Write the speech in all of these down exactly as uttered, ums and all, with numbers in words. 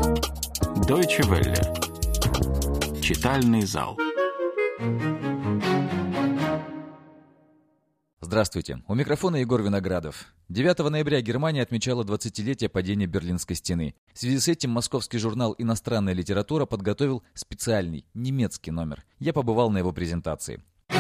Deutsche Welle. Читальный зал. Здравствуйте. У микрофона Егор Виноградов. девятого ноября Германия отмечала двадцатилетие падения Берлинской стены. В связи с этим московский журнал «Иностранная литература» подготовил специальный немецкий номер. Я побывал на его презентации.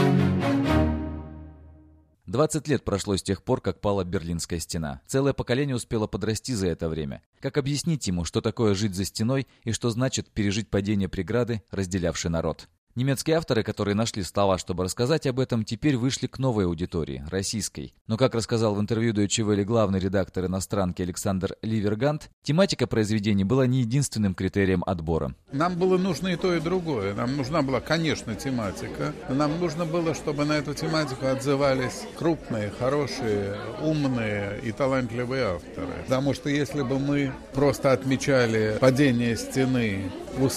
двадцать лет прошло с тех пор, как пала Берлинская стена. Целое поколение успело подрасти за это время. Как объяснить ему, что такое жить за стеной и что значит пережить падение преграды, разделявшей народ? Немецкие авторы, которые нашли слова, чтобы рассказать об этом, теперь вышли к новой аудитории, российской. Но, как рассказал в интервью Deutsche Welle главный редактор иностранки Александр Ливергант, тематика произведений была не единственным критерием отбора. Нам было нужно и то, и другое. Нам нужна была, конечно, тематика. Но нам нужно было, чтобы на эту тематику отзывались крупные, хорошие, умные и талантливые авторы. Потому что если бы мы просто отмечали падение стены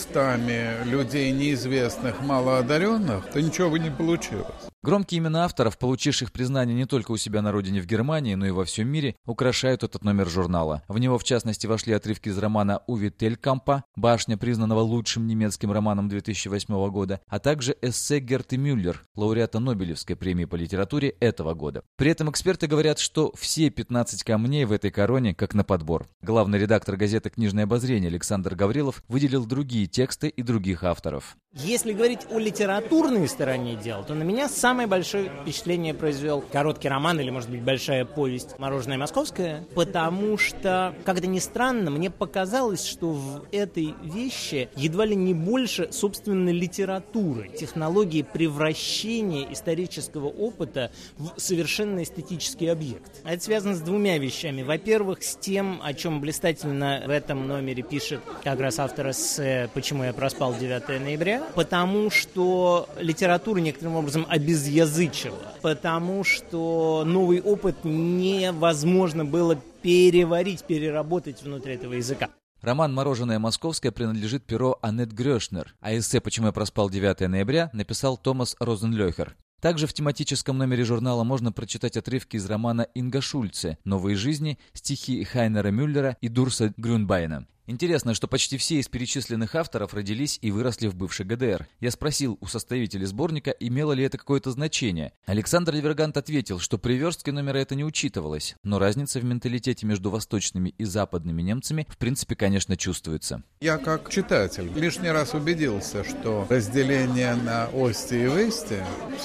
устами людей неизвестных, малоодаренных, то ничего бы не получилось. Громкие имена авторов, получивших признание не только у себя на родине в Германии, но и во всем мире, украшают этот номер журнала. В него, в частности, вошли отрывки из романа Уве Телькампа «Башня», признанного лучшим немецким романом две тысячи восьмого года, а также эссе Герты Мюллер, лауреата Нобелевской премии по литературе этого года. При этом эксперты говорят, что все пятнадцать камней в этой короне как на подбор. Главный редактор газеты «Книжное обозрение» Александр Гаврилов выделил другие тексты и других авторов. Если говорить о литературной стороне дела, то на меня самое большое впечатление произвел короткий роман или, может быть, большая повесть «Мороженое московское», потому что, как это ни странно, мне показалось, что в этой вещи едва ли не больше собственной литературы, технологии превращения исторического опыта в совершенно эстетический объект. Это связано с двумя вещами. Во-первых, с тем, о чем блистательно в этом номере пишет как раз автор эссе «Почему я проспал девятое ноября», потому что литература некоторым образом обезъязычила, потому что новый опыт невозможно было переварить, переработать внутри этого языка. Роман «Мороженое московское» принадлежит перу Аннет Грёшнер, а эссе «Почему я проспал девятое ноября» написал Томас Розенлёхер. Также в тематическом номере журнала можно прочитать отрывки из романа Инга Шульце «Новые жизни», стихи Хайнера Мюллера и Дурса Грюнбайна. Интересно, что почти все из перечисленных авторов родились и выросли в бывшей ГДР. Я спросил у составителей сборника, имело ли это какое-то значение. Александр Ливергант ответил, что при верстке номера это не учитывалось, но разница в менталитете между восточными и западными немцами в принципе, конечно, чувствуется. Я как читатель лишний раз убедился, что разделение на ости и вести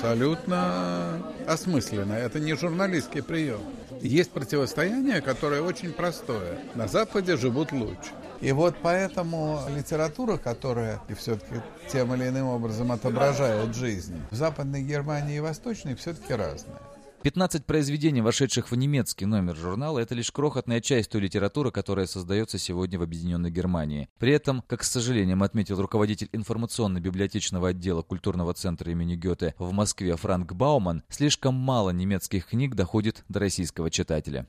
абсолютно осмысленно. Это не журналистский прием. Есть противостояние, которое очень простое. На Западе живут лучше. И вот поэтому литература, которая и все-таки тем или иным образом отображает жизнь, в Западной Германии и Восточной все-таки разная. пятнадцать произведений, вошедших в немецкий номер журнала, это лишь крохотная часть той литературы, которая создается сегодня в Объединенной Германии. При этом, как с сожалением отметил руководитель информационно-библиотечного отдела культурного центра имени Гёте в Москве Франк Бауман, слишком мало немецких книг доходит до российского читателя.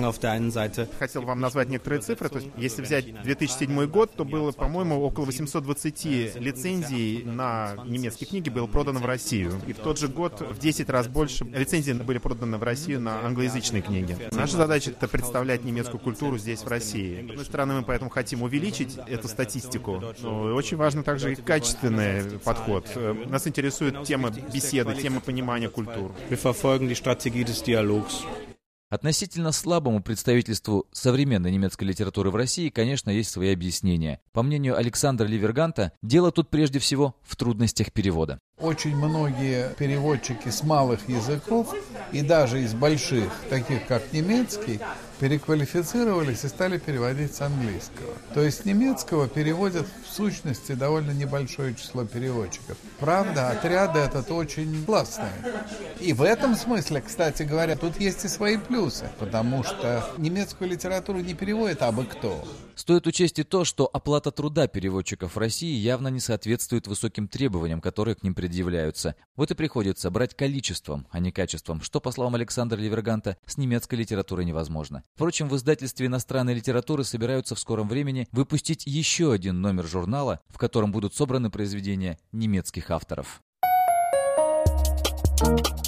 Хотел вам назвать некоторые цифры. То есть, если взять две тысячи седьмой год, то было, по-моему, около восемьсот двадцать лицензий на немецкие книги было продано в Россию. И в тот же год в десять раз больше лицензий были проданы в Россию на англоязычные книги. Наша задача — это представлять немецкую культуру здесь, в России. С одной стороны, мы поэтому хотим увеличить эту статистику, но очень важно также и качественный подход. Нас интересует тема беседы, тема понимания культур. Относительно слабому представительству современной немецкой литературы в России, конечно, есть свои объяснения. По мнению Александра Ливерганта, дело тут прежде всего в трудностях перевода. Очень многие переводчики с малых языков и даже из больших, таких как немецкий, переквалифицировались и стали переводить с английского. То есть с немецкого переводят в сущности довольно небольшое число переводчиков. Правда, отряды этот очень классные. И в этом смысле, кстати говоря, тут есть и свои плюсы, потому что немецкую литературу не переводит абы кто. Стоит учесть и то, что оплата труда переводчиков в России явно не соответствует высоким требованиям, которые к ним предъявляются. Вот и приходится брать количеством, а не качеством, что, по словам Александра Ливерганта, с немецкой литературой невозможно. Впрочем, в издательстве иностранной литературы собираются в скором времени выпустить еще один номер журнала, в котором будут собраны произведения немецких авторов.